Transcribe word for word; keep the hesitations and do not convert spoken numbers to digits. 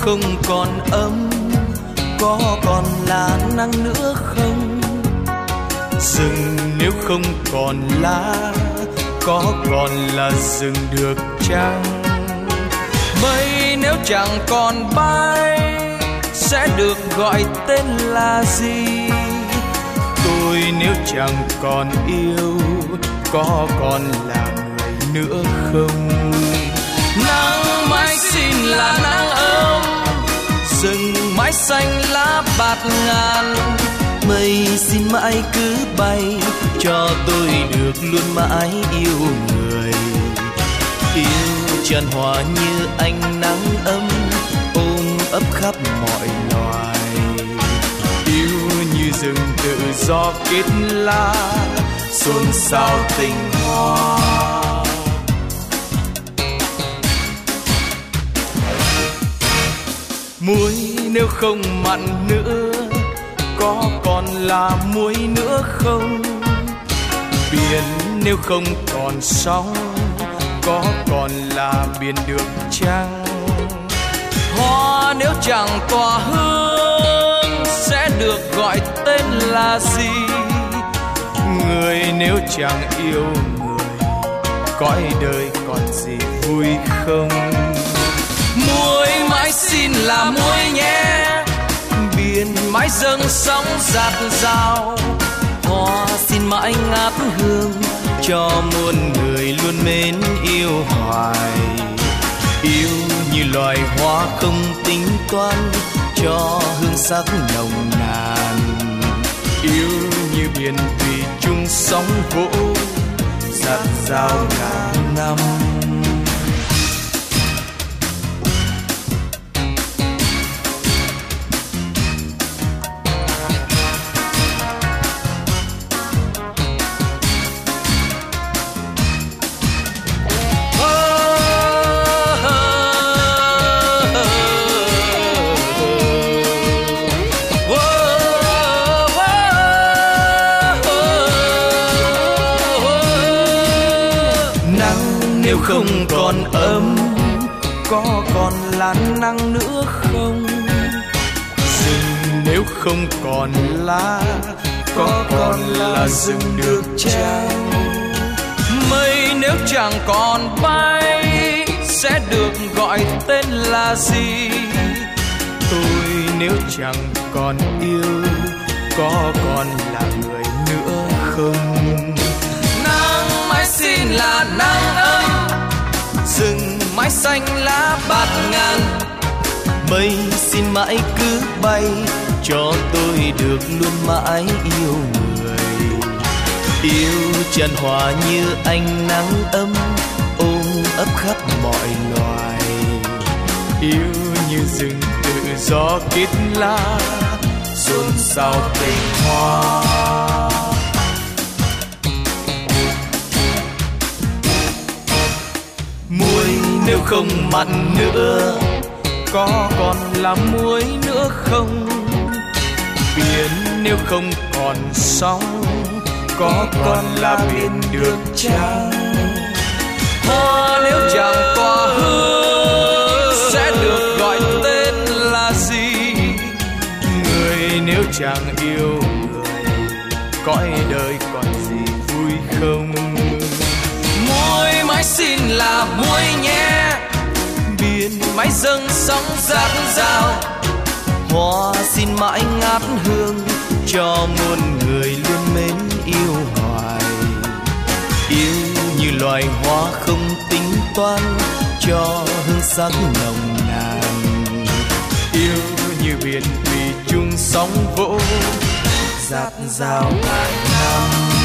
không còn ấm, có còn là nắng nữa không? Rừng nếu không còn lá, có còn là rừng được chăng? Mây nếu chẳng còn bay, sẽ được gọi tên là gì? Tôi nếu chẳng còn yêu, có còn là người nữa không? Nắng mãi xin là nắng ấm, rừng mãi xanh lá bạt ngàn. Mây xin mãi cứ bay, cho tôi được luôn mãi yêu người. Yêu tràn hòa như ánh nắng ấm, ôm ấp khắp mọi loài. Yêu như rừng tự do kết lá, xôn xao tình hoa. Muối nếu không mặn nữa, có còn là muối nữa không? Biển nếu không còn sóng, có còn là biển được chăng? Hoa nếu chẳng tỏa hương, sẽ được gọi tên là gì? Người nếu chẳng yêu người, cõi đời còn gì vui không? Muối mãi xin là muối nhé, biển mãi dâng sóng dạt dào. Hoa xin mãi ngát hương, cho muôn người luôn mến yêu hoài. Yêu như loài hoa không tính toán, cho hương sắc nồng nàn. Yêu như biển thủy chung sóng vỗ, dạt dào ngàn năm. Nếu không còn ấm, có còn là nắng nữa không? Rừng nếu không còn lá, có còn là rừng được chăng? Mây nếu chẳng còn bay, sẽ được gọi tên là gì? Tôi nếu chẳng còn yêu, có còn là người nữa không? Nắng mãi xin là nắng ấm, rừng mãi xanh lá bạt ngàn. Mây xin mãi cứ bay, cho tôi được luôn mãi yêu người. Yêu tràn hòa như ánh nắng ấm, ôm ấp khắp mọi loài. Yêu như rừng tự do kết lá, xôn xao tình hoa. Muối nếu không mặn nữa, có còn là muối nữa không? Biển nếu không còn sóng, có còn là biển được chăng? Hoa nếu chẳng tỏa hương, sẽ được gọi tên là gì? Người nếu chẳng yêu người, cõi đời còn gì vui không? Muối mãi xin là muối nhé, biển mãi dâng sóng dạt dào. Hoa xin mãi ngát hương, cho muôn người luôn mến yêu hoài. Yêu như loài hoa không tính toán, cho hương sắc nồng nàn. Yêu như biển thủy chung sóng vỗ, dạt dào ngàn năm.